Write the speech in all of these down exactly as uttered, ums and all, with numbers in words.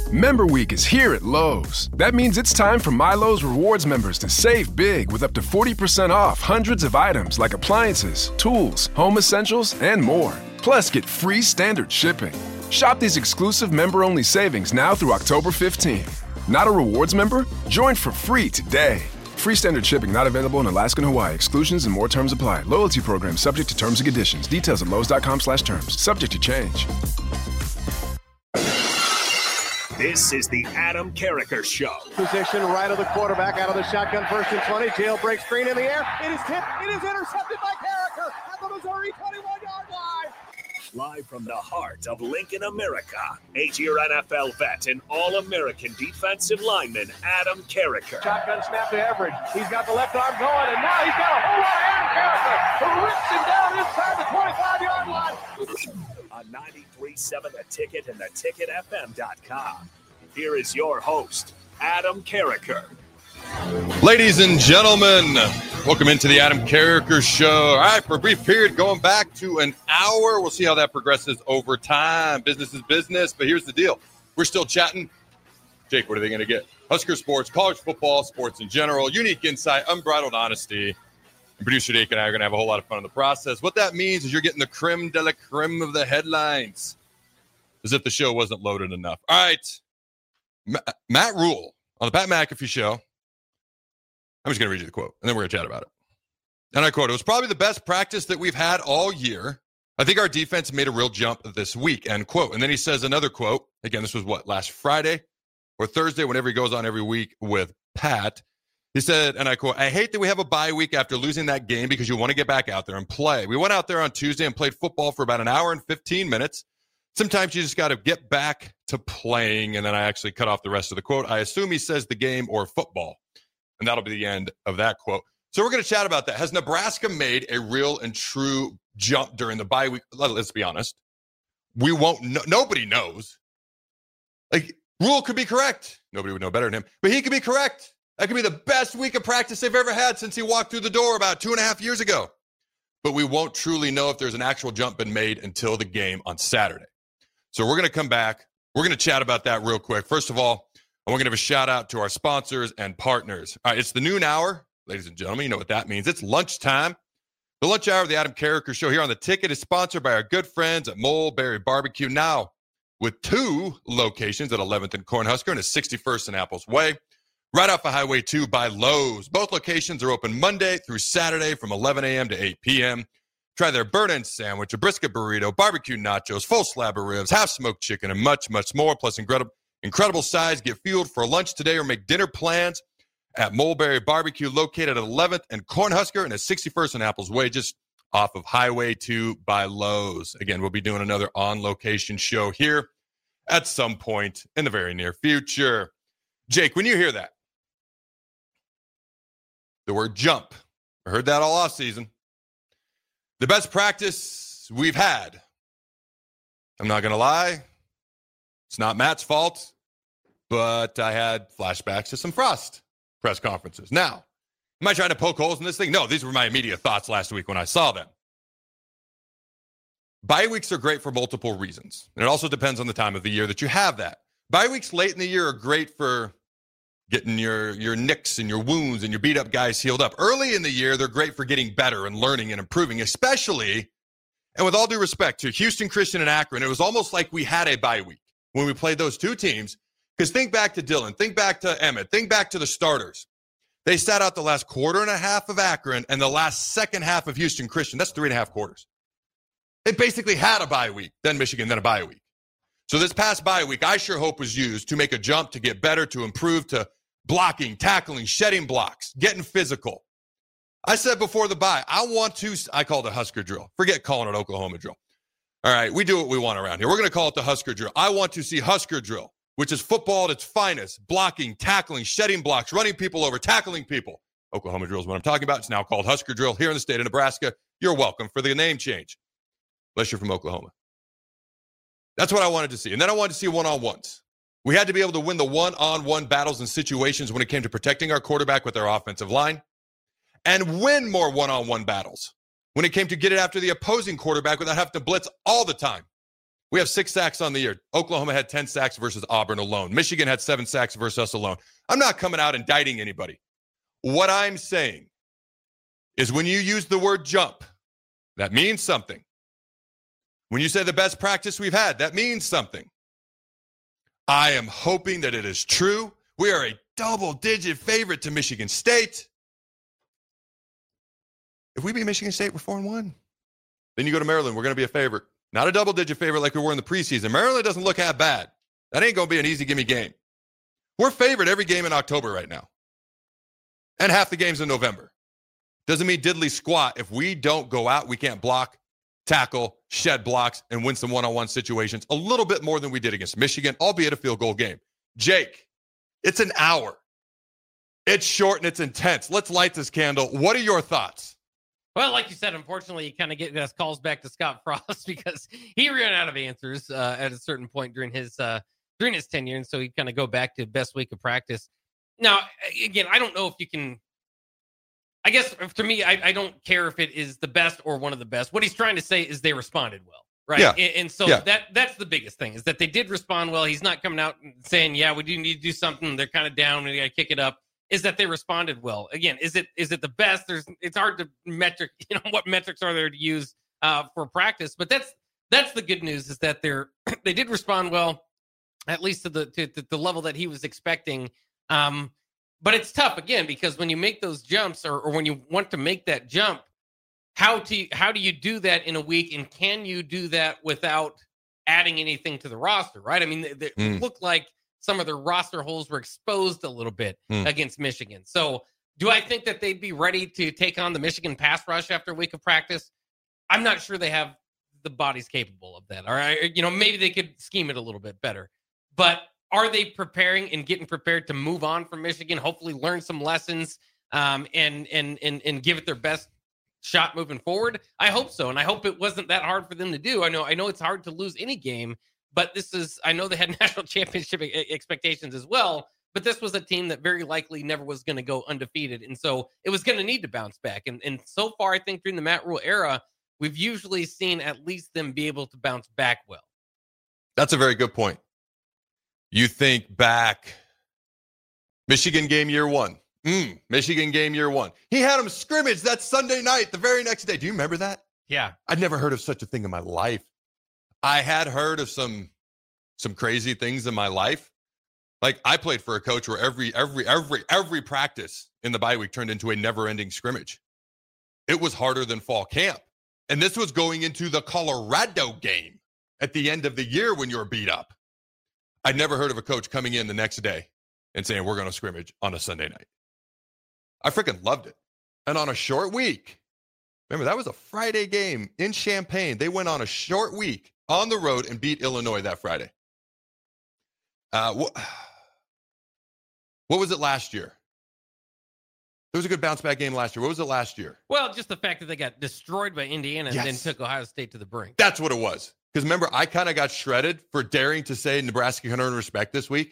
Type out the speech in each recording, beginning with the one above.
Member Week is here at Lowe's. That means it's time for MyLowe's Rewards members to save big with up to forty percent off hundreds of items like appliances, tools, home essentials, and more. Plus, get free standard shipping. Shop these exclusive member-only savings now through October fifteenth. Not a rewards member? Join for free today. Free standard shipping not available in Alaska and Hawaii. Exclusions and more terms apply. Loyalty program subject to terms and conditions. Details at lowes.com slash terms. Subject to change. This is the Adam Carriker Show. Position right of the quarterback, out of the shotgun, first and twenty. Jailbreak screen in the air. It is tipped. It is intercepted by Carriker at the Missouri twenty-one-yard line. Live from the heart of Lincoln, America, eight-year N F L vet and All-American defensive lineman Adam Carriker. Shotgun snap to Everett. He's got the left arm going, and now he's got a whole lot of Adam Carriker who rips him down inside the twenty-five-yard line. On ninety-three point seven The Ticket and the ticket f m dot com. Here is your host, Adam Carriker. Ladies and gentlemen, welcome into the Adam Carriker Show. All right, for a brief period, going back to an hour. We'll see how that progresses over time. Business is business, but here's the deal. We're still chatting. Jake, what are they going to get? Husker sports, college football, sports in general, unique insight, unbridled honesty. And producer Jake and I are going to have a whole lot of fun in the process. What that means is you're getting the creme de la creme of the headlines, as if the show wasn't loaded enough. All right, Ma- Matt Rule on the Pat McAfee Show. I'm just going to read you the quote, and then we're going to chat about it. And I quote, "It was probably the best practice that we've had all year. I think our defense made a real jump this week," end quote. And then he says another quote. Again, this was what, last Friday or Thursday, whenever he goes on every week with Pat. He said, and I quote, "I hate that we have a bye week after losing that game because you want to get back out there and play. We went out there on Tuesday and played football for about an hour and fifteen minutes. Sometimes you just got to get back to playing." And then I actually cut off the rest of the quote. I assume he says the game or football. And that'll be the end of that quote. So we're going to chat about that. Has Nebraska made a real and true jump during the bye week? Let's be honest. We won't know. Nobody knows. Like, Rule could be correct. Nobody would know better than him. But he could be correct. That could be the best week of practice they've ever had since he walked through the door about two and a half years ago. But we won't truly know if there's an actual jump been made until the game on Saturday. So we're going to come back. We're going to chat about that real quick. First of all, I want to give a shout out to our sponsors and partners. All right, it's the noon hour, ladies and gentlemen. You know what that means. It's lunchtime. The lunch hour of the Adam Carriker Show here on The Ticket is sponsored by our good friends at Mulberry Barbecue, now with two locations at eleventh and Cornhusker and at sixty-first and Apples Way, right off of Highway two by Lowe's. Both locations are open Monday through Saturday from eleven a.m. to eight p.m. Try their burnt-in sandwich, a brisket burrito, barbecue nachos, full slab of ribs, half-smoked chicken, and much, much more, plus incredible Incredible size. Get fueled for lunch today or make dinner plans at Mulberry Barbecue, located at eleventh and Cornhusker and at sixty-first and Apples Way, just off of Highway two by Lowe's. Again, we'll be doing another on-location show here at some point in the very near future. Jake, when you hear that, the word jump, I heard that all off season. The best practice we've had. I'm not going to lie. It's not Matt's fault, but I had flashbacks to some Frost press conferences. Now, am I trying to poke holes in this thing? No, these were my immediate thoughts last week when I saw them. Bye weeks are great for multiple reasons, and it also depends on the time of the year that you have that. Bye weeks late in the year are great for getting your, your nicks and your wounds and your beat-up guys healed up. Early in the year, they're great for getting better and learning and improving, especially, and with all due respect to Houston Christian and Akron, it was almost like we had a bye week when we played those two teams. Because think back to Dylan, think back to Emmett, think back to the starters. They sat out the last quarter and a half of Akron and the last second half of Houston Christian. That's three and a half quarters. They basically had a bye week, then Michigan, then a bye week. So this past bye week, I sure hope was used to make a jump, to get better, to improve, to blocking, tackling, shedding blocks, getting physical. I said before the bye, I want to, I call it a Husker drill. Forget calling it Oklahoma drill. All right, we do what we want around here. We're going to call it the Husker drill. I want to see Husker drill, which is football at its finest, blocking, tackling, shedding blocks, running people over, tackling people. Oklahoma drill is what I'm talking about. It's now called Husker drill here in the state of Nebraska. You're welcome for the name change, unless you're from Oklahoma. That's what I wanted to see. And then I wanted to see one-on-ones. We had to be able to win the one-on-one battles and situations when it came to protecting our quarterback with our offensive line, and win more one-on-one battles when it came to get it after the opposing quarterback without having to blitz all the time. We have six sacks on the year. Oklahoma had ten sacks versus Auburn alone. Michigan had seven sacks versus us alone. I'm not coming out indicting anybody. What I'm saying is when you use the word jump, that means something. When you say the best practice we've had, that means something. I am hoping that it is true. We are a double-digit favorite to Michigan State. If we beat Michigan State, we're four and one. Then you go to Maryland, we're going to be a favorite. Not a double-digit favorite like we were in the preseason. Maryland doesn't look half bad. That ain't going to be an easy gimme game. We're favored every game in October right now. And half the games in November. Doesn't mean diddly squat. If we don't go out, we can't block, tackle, shed blocks, and win some one-on-one situations a little bit more than we did against Michigan, albeit a field goal game. Jake, it's an hour. It's short and it's intense. Let's light this candle. What are your thoughts? Well, like you said, unfortunately, you kind of get us calls back to Scott Frost because he ran out of answers uh, at a certain point during his uh, during his tenure, and so he kind of go back to best week of practice. Now, again, I don't know if you can. I guess to me, I, I don't care if it is the best or one of the best. What he's trying to say is they responded well, right? Yeah. And, and so yeah. that that's the biggest thing is that they did respond well. He's not coming out and saying, "Yeah, we do need to do something." They're kind of down. We got to kick it up. Is that they responded well? Again, is it is it the best? There's it's hard to metric. You know what metrics are there to use uh, for practice? But that's that's the good news is that they're they did respond well, at least to the to, to the level that he was expecting. Um, but it's tough again because when you make those jumps or, or when you want to make that jump, how to how do you do that in a week? And can you do that without adding anything to the roster? Right? I mean, they, they mm. look like. Some of their roster holes were exposed a little bit mm. against Michigan. So do I think that they'd be ready to take on the Michigan pass rush after a week of practice? I'm not sure they have the bodies capable of that. All right. You know, maybe they could scheme it a little bit better. But are they preparing and getting prepared to move on from Michigan, hopefully learn some lessons um, and, and, and, and give it their best shot moving forward? I hope so. And I hope it wasn't that hard for them to do. I know, I know it's hard to lose any game. But this is, I know they had national championship expectations as well, but this was a team that very likely never was going to go undefeated. And so it was going to need to bounce back. And, and so far, I think during the Matt Rhule era, we've usually seen at least them be able to bounce back well. That's a very good point. You think back, Michigan game year one. Mm, Michigan game year one. He had them scrimmage that Sunday night, the very next day. Do you remember that? Yeah. I'd never heard of such a thing in my life. I had heard of some some crazy things in my life. Like I played for a coach where every every every every practice in the bye week turned into a never-ending scrimmage. It was harder than fall camp. And this was going into the Colorado game at the end of the year when you were beat up. I'd never heard of a coach coming in the next day and saying, we're going to scrimmage on a Sunday night. I freaking loved it. And on a short week, remember, that was a Friday game in Champaign. They went on a short week on the road and beat Illinois that Friday. Uh, wh- what was it last year? There was a good bounce back game last year. What was it last year? Well, just the fact that they got destroyed by Indiana yes. and then took Ohio State to the brink. That's what it was. Because remember, I kind of got shredded for daring to say Nebraska can earn respect this week.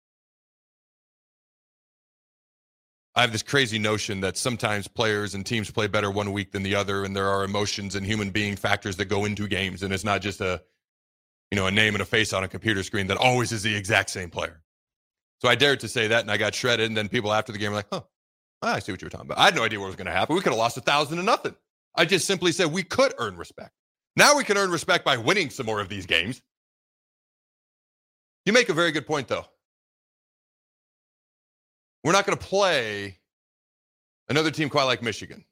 I have this crazy notion that sometimes players and teams play better one week than the other, and there are emotions and human being factors that go into games, and it's not just a, you know, a name and a face on a computer screen that always is the exact same player. So I dared to say that, and I got shredded, and then people after the game were like, huh, I see what you were talking about. I had no idea what was going to happen. We could have lost a thousand to nothing. I just simply said we could earn respect. Now we can earn respect by winning some more of these games. You make a very good point, though. We're not going to play another team quite like Michigan.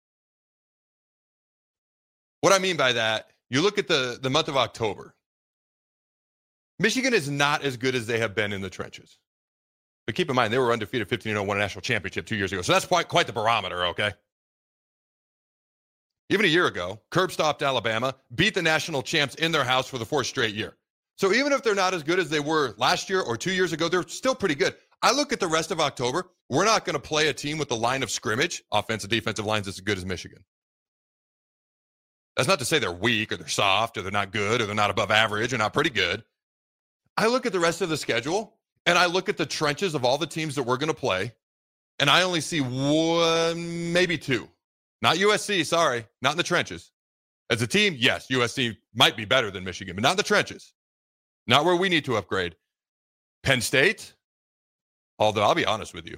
What I mean by that, you look at the, the month of October. Michigan is not as good as they have been in the trenches. But keep in mind, they were undefeated fifteen and oh, won a national championship two years ago. So that's quite, quite the barometer, okay? Even a year ago, curb stomped Alabama, beat the national champs in their house for the fourth straight year. So even if they're not as good as they were last year or two years ago, they're still pretty good. I look at the rest of October. We're not going to play a team with the line of scrimmage, offensive, defensive lines as good as Michigan. That's not to say they're weak or they're soft or they're not good or they're not above average or not pretty good. I look at the rest of the schedule and I look at the trenches of all the teams that we're going to play, and I only see one, maybe two. Not U S C, sorry, not in the trenches. As a team, yes, U S C might be better than Michigan, but not in the trenches. Not where we need to upgrade. Penn State, although I'll be honest with you,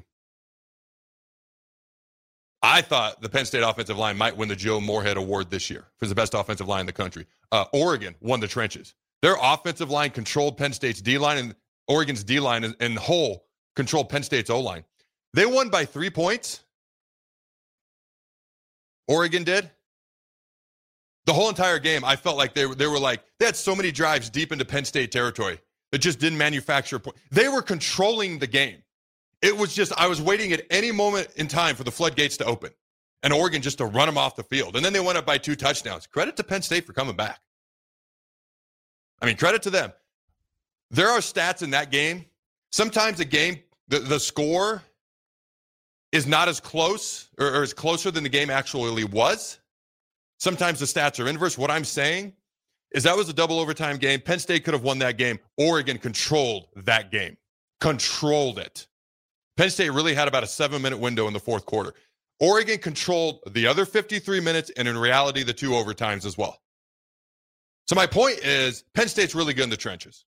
I thought the Penn State offensive line might win the Joe Moorhead Award this year for the best offensive line in the country. Uh, Oregon won the trenches. Their offensive line controlled Penn State's D-line, and Oregon's D-line and, and whole controlled Penn State's O-line. They won by three points. Oregon did. The whole entire game, I felt like they were, they were like, they had so many drives deep into Penn State territory that just didn't manufacture a point. They were controlling the game. It was just, I was waiting at any moment in time for the floodgates to open and Oregon just to run them off the field. And then they went up by two touchdowns. Credit to Penn State for coming back. I mean, credit to them. There are stats in that game. Sometimes a game, the, the score is not as close or, or is closer than the game actually was. Sometimes the stats are inverse. What I'm saying is that was a double overtime game. Penn State could have won that game. Oregon controlled that game. Controlled it. Penn State really had about a seven-minute window in the fourth quarter. Oregon controlled the other fifty-three minutes and, in reality, the two overtimes as well. So my point is Penn State's really good in the trenches.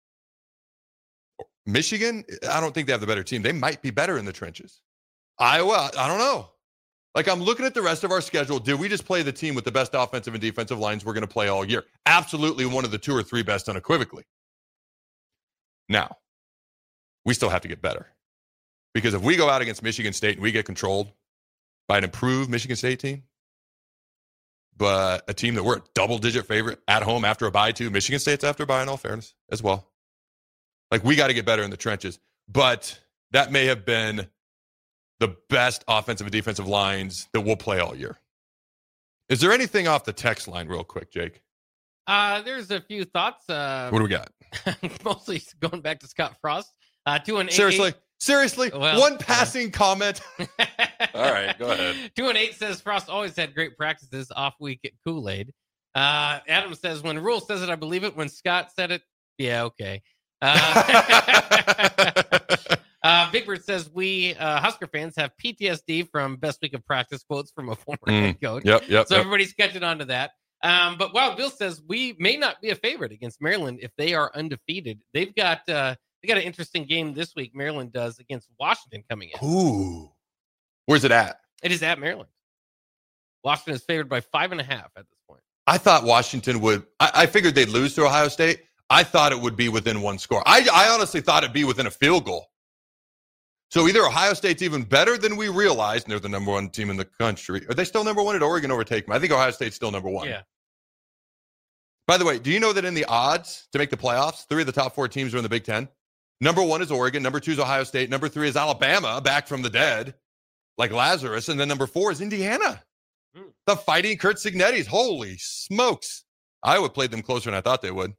Michigan, I don't think they have the better team. They might be better in the trenches. Iowa, I don't know. Like, I'm looking at the rest of our schedule. Did we just play the team with the best offensive and defensive lines we're going to play all year? Absolutely one of the two or three best unequivocally. Now, we still have to get better. Because if we go out against Michigan State and we get controlled by an improved Michigan State team, but a team that we're a double-digit favorite at home after a bye to, Michigan State's after a bye in all fairness as well. Like, we got to get better in the trenches. But that may have been the best offensive and defensive lines that we'll play all year. Is there anything off the text line real quick, Jake? Uh, there's a few thoughts. Uh, what do we got? Mostly going back to Scott Frost. Uh, two and eight, Seriously? Eight. Seriously? Well, One passing uh, comment? All right, go ahead. Two and eight says Frost always had great practices off week at Kool-Aid. Uh, Adam says, when Rule says it, I believe it. When Scott said it, yeah, okay. Uh, uh, Big Bird says, we uh, Husker fans have P T S D from best week of practice quotes from a former mm, head coach. Yep, yep. So yep. everybody's catching on to that. Um, but Wild Bill says, we may not be a favorite against Maryland if they are undefeated. They've got... Uh, They got an interesting game this week. Maryland does against Washington coming in. Ooh. Where's it at? It is at Maryland. Washington is favored by five and a half at this point. I thought Washington would. I, I figured they'd lose to Ohio State. I thought it would be within one score. I, I honestly thought it'd be within a field goal. So either Ohio State's even better than we realized, and they're the number one team in the country. Are they still number one? Did Oregon overtake them? I think Ohio State's still number one. Yeah. By the way, do you know that in the odds to make the playoffs, three of the top four teams are in the Big Ten? Number one is Oregon. Number two is Ohio State. Number three is Alabama, back from the dead, like Lazarus. And then number four is Indiana. Mm. The Fighting Kurt Cignettis. Holy smokes. Iowa played them closer than I thought they would.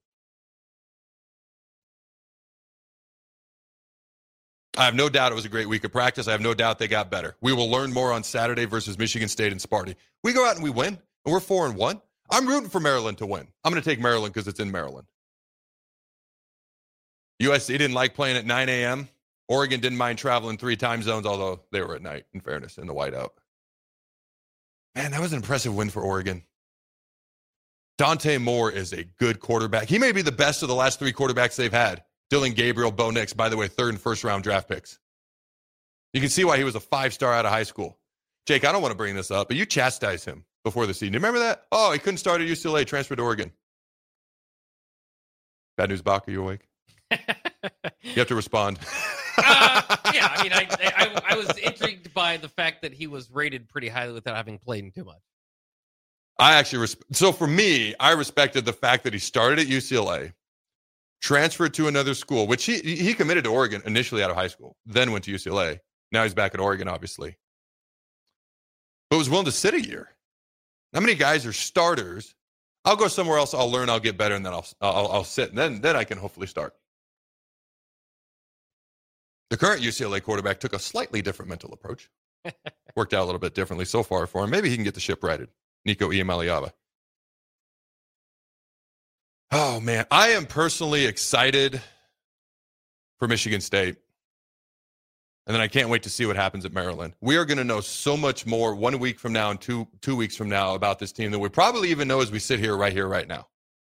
I have no doubt it was a great week of practice. I have no doubt they got better. We will learn more on Saturday versus Michigan State and Sparty. We go out and we win, and we're four and one. I'm rooting for Maryland to win. I'm going to take Maryland because it's in Maryland. U S C didn't like playing at nine a.m. Oregon didn't mind traveling three time zones, although they were at night, in fairness, in the whiteout. Man, that was an impressive win for Oregon. Dante Moore is a good quarterback. He may be the best of the last three quarterbacks they've had. Dylan Gabriel, Bo Nix, by the way, third and first round draft picks. You can see why he was a five-star out of high school. Jake, I don't want to bring this up, but you chastised him before the season. You remember that? Oh, he couldn't start at U C L A, transferred to Oregon. Bad news, Bach, are you awake? You have to respond. uh, yeah, I mean, I, I I was intrigued by the fact that he was rated pretty highly without having played in too much. I actually, res- so for me, I respected the fact that he started at U C L A, transferred to another school, which he he committed to Oregon initially out of high school, then went to U C L A. Now he's back at Oregon, obviously. But was willing to sit a year. How many guys are starters? I'll go somewhere else, I'll learn, I'll get better, and then I'll I'll, I'll sit, and then, then I can hopefully start. The current U C L A quarterback took a slightly different mental approach. Worked out a little bit differently so far for him. Maybe he can get the ship righted. Nico Iamaleava. Oh, man. I am personally excited for Michigan State. And then I can't wait to see what happens at Maryland. We are going to know so much more one week from now and two two weeks from now about this team than we probably even know as we sit here right here, right now.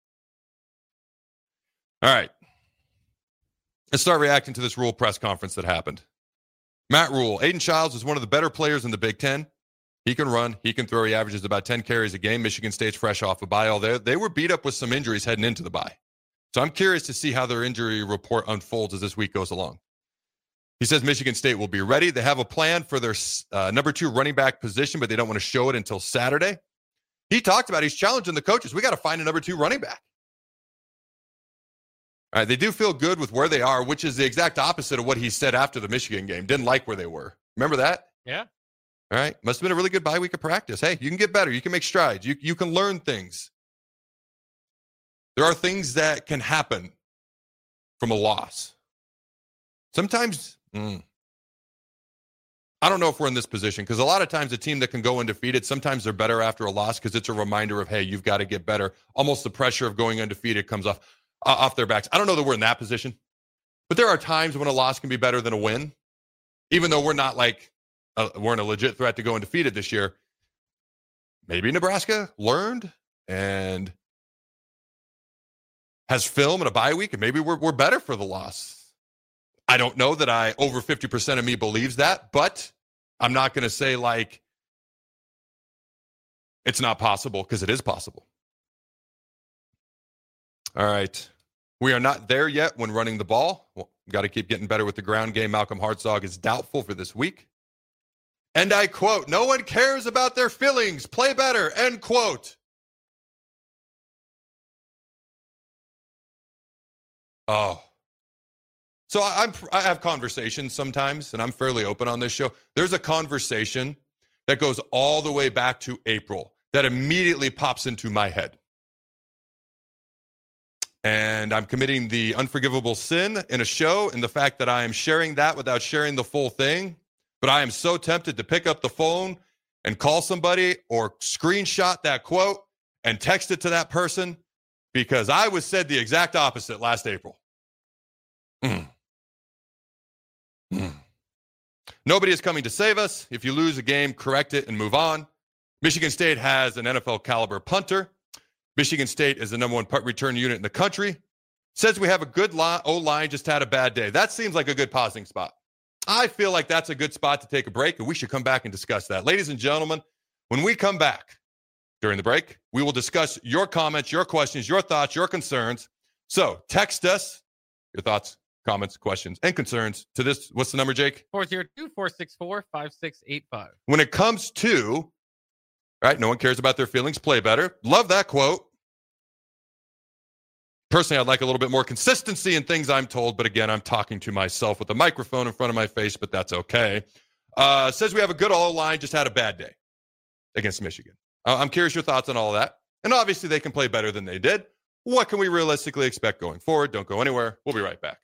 All right. Let's start reacting to this Rule press conference that happened. Matt Rule, Aiden Childs is one of the better players in the Big Ten. He can run. He can throw. He averages about ten carries a game. Michigan State's fresh off a bye. All there, they were beat up with some injuries heading into the bye. So I'm curious to see how their injury report unfolds as this week goes along. He says Michigan State will be ready. They have a plan for their uh, number two running back position, but they don't want to show it until Saturday. He talked about he's challenging the coaches. We got to find a number two running back. All right, they do feel good with where they are, which is the exact opposite of what he said after the Michigan game. Didn't like where they were. Remember that? Yeah. All right. Must have been a really good bye week of practice. Hey, you can get better. You can make strides. You, you can learn things. There are things that can happen from a loss. Sometimes, mm, I don't know if we're in this position because a lot of times a team that can go undefeated, sometimes they're better after a loss because it's a reminder of, hey, you've got to get better. Almost the pressure of going undefeated comes off. Uh, off their backs. I don't know that we're in that position, but there are times when a loss can be better than a win, even though we're not like, uh, we're in a legit threat to go undefeated this year. Maybe Nebraska learned and has film in a bye week, and maybe we're, we're better for the loss. I don't know that I, over fifty percent of me believes that, but I'm not going to say like it's not possible because it is possible. All right. We are not there yet when running the ball. Well, got to keep getting better with the ground game. Malcolm Hartzog is doubtful for this week. And I quote, no one cares about their feelings. Play better, end quote. Oh. So I'm, I have conversations sometimes, and I'm fairly open on this show. There's a conversation that goes all the way back to April that immediately pops into my head. And I'm committing the unforgivable sin in a show in the fact that I am sharing that without sharing the full thing. But I am so tempted to pick up the phone and call somebody or screenshot that quote and text it to that person because I was said the exact opposite last April. Mm. Mm. Nobody is coming to save us. If you lose a game, correct it and move on. Michigan State has an N F L caliber punter. Michigan State is the number one punt return unit in the country. Says we have a good line, O-line, just had a bad day. That seems like a good pausing spot. I feel like that's a good spot to take a break, and we should come back and discuss that. Ladies and gentlemen, when we come back during the break, we will discuss your comments, your questions, your thoughts, your concerns. So text us your thoughts, comments, questions, and concerns to this. What's the number, Jake? four oh two, four six four, five six eight five. When it comes to... Right? No one cares about their feelings. Play better. Love that quote. Personally, I'd like a little bit more consistency in things I'm told, but again, I'm talking to myself with a microphone in front of my face, but that's okay. Uh, says we have a good O-line, just had a bad day against Michigan. Uh, I'm curious your thoughts on all of that. And obviously, they can play better than they did. What can we realistically expect going forward? Don't go anywhere. We'll be right back.